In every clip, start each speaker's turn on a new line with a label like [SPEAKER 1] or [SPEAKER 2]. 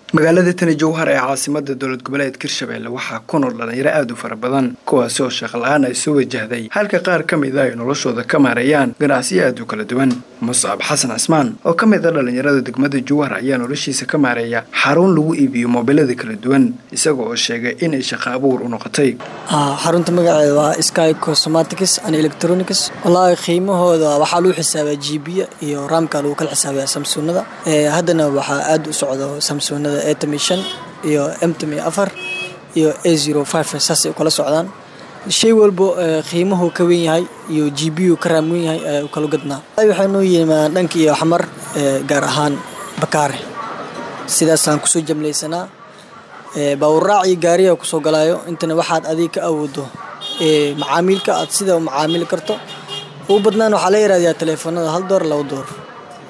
[SPEAKER 1] magaalada Tani Jowhar ee caasimadda dowlad goboleedka Hirshabelle waxaa ku nool dhalinyaro aad u fara badan kuwaas oo shaqo la'aan ay soo wajahday halka qaar ka mid ah ay noloshooda ka maareeyaan ganacsiyo aad u kala duwan. Muscab Xasan Cismaan oo ka mid ah dhalinyarada degmada Jowhar ayaa noloshiisa ka maareeya xarun lagu iibiyo moobilada kala duwan isagoo sheegay in ay shaqo abuur u noqotay.
[SPEAKER 2] xarunta magaceeda waa Sky Cosmetics and Electronics. wallahi qiimahooda waxa loo xisaabaa GB iyo RAM-ka lagu kala xisaabiyaa Samsung-da. haddana waxa aad u socdo Samsung-da A5 iyo M4 iyo A05 saasi kala socdaan shay walbo qiimuhu ka weyn yahay iyo GB ka raam weyn yahay ay kala gadnaa waxaanu yimaadaan dhanka iyo xamar gaar ahaan Bakaare sidaas aan ku soo jamleysanaa bawraaci gaariga ku soo galaayo intana waxaad adiga ka awoodo macaamilka aad sida u macaamil karto u badnaan waxa la yiraahdaa telefoonada $1 $2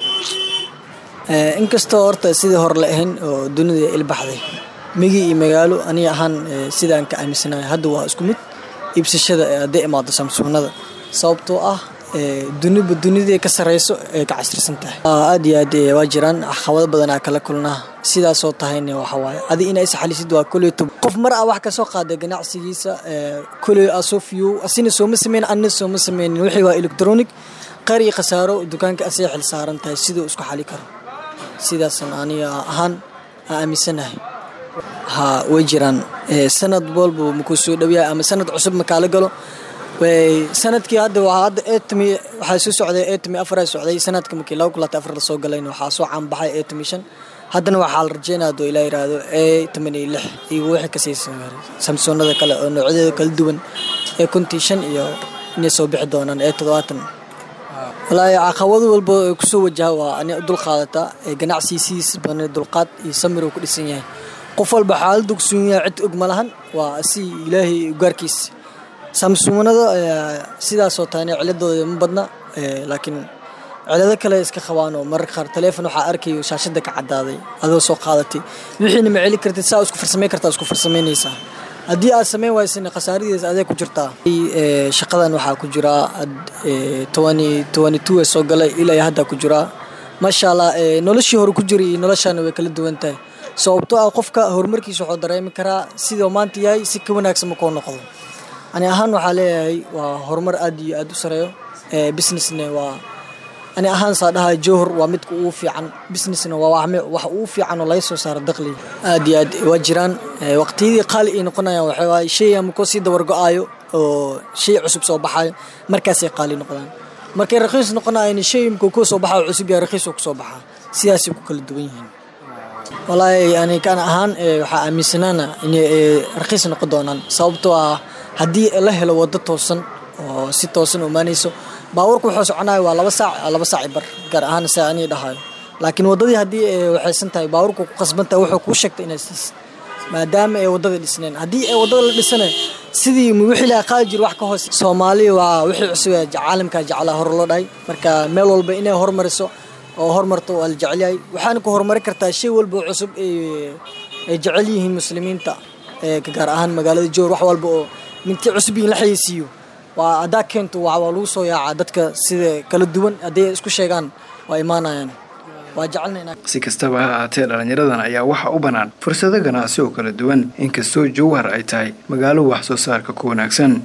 [SPEAKER 2] inkastoo horta sidii hor la ahayn oo dunida ilbaxday migi iyo magaalo aniga ahaan sidaan ka aaminsanahay hadda waa isku mid iibsashada ee imaado Samsung-da sababtoo ah dunida ka sareyso ee ka casrisan tahay aad iyo aad waa jiraan xawada badan kala kulnaa sidaas oo tahayna waxa waaye adii inay saxalisid waa kulay qof mar wax ka soo qaaday ganacsigiisa kulay asofiyo asina soo ma sameyn anna soo ma sameyn wixii waa electronic qari khasaaro dukaanka asii xil saaran tahay sidoo isku xali karo sidaas aniga ahaan aaminsanahay way jiraan sanad walba ma ku soo dhawiyaa ama sanad cusub ma kala galo way sanadkii hadda waxa soo socday A4 socday sanadka markii 2024 la soo galayna waxa soo caan baxay A5 haddana waxa la rajeynayaa doo ilaa yiraahdo A86 iyo wixii ka siisay Samsung-da kale oo noocyada kala duwan A55 iyo inay soo bixi doonaan A70 wallahi caqabado walba ku soo wajahaa ani dul qaadata ganacsigiisa baan dulqaad iyo samir ku dhisan yahay qof walba xaalad ku sugan yahay cid og malahan waa si ilaahay gaarkiis Samsung-da sidaas oo taanay ciladooda ma badna laakiin cilado kale iska qabaano marka qaar telefoon waxa arkayo shaashada ka cadaaday adoo soo qaadatay wixiina ma celi kartid saa isku farsameynaysaa haddii aad sameyn waysina khasaaridiisa aday ku jirtaa shaqadan waxa ku jira 2022 soo galay ilaa hadda ku jira masha Allah noloshii hore ku jiray noloshana way kala duwan tahay sababtoo ah qofka horumarkiisa wuxuu dareemi karaa sidoo maanta yahay si ka wanaagsan ma noqdo ani ahaan waxa leeyahay waa horumar aad iyo aad u sareeyo business-na waa ani ahaan saadaha Jowhar waa mid ugu fiican business-na waa wax ugu fiican oo la soo saaro dakhli aad iyo aad waa jiraan waqtiyadii qaali ay noqonayaan waxa shay ama ko si dawar go'ayo oo shay cusub soo baxayo markaas ay qaali noqdaan markay raqiis noqonayaan shay ku soo baxayo cusub iyo raqiis ku soo baxaa sidaas ku kala duwan yihiin wallahi ani kan ahaan waxa aaminsanaana inay raqiis noqon doonaan sababtoo ah haddii la helo wado toosan oo si toosan u maanayso baawarku wuxuu soconayaa waa 2 saac bar gaar ahaan saacani dhahayo laakiin wadadii haddii waxay san tahay baawarku ku qasbantaa wuxuu ku sheegtay inay maadaama ay wadada dhisneen haddii ay wadada la dhisana sidii wixii la qaajir wax ka hoos Soomaaliya waa wixii cusub ee caalamka jecel hor loo dhahay marka meel walba inay hormariso oo hormarto wal jecel yahay waxaan ku hormari kartaa shay walba cusub ee jecel yihiin muslimiinta gaar ahaan magaalada Jowhar wax walba oo minti cusub in la xayisiyo waa adaa keento waa lagu soo yaaca dadka sida kala duwan haday isku sheegaan waa imaanayaan waa jecelnaa
[SPEAKER 1] si kastaba ha ahaatee dhalinyaradan ayaa waxa u banaan fursado ganacsi oo kala duwan inkastoo Jowhar ay tahay magaalo wax soo saarka ku wanaagsan.